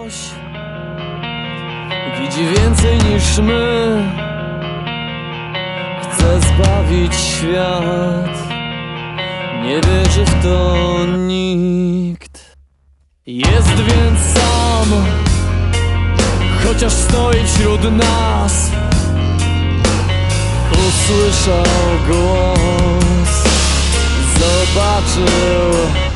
ktoś widzi więcej niż my, chce zbawić świat, nie wierzy w to nikt. Jest więc sam, chociaż stoi wśród nas. Usłyszał głos, zobaczył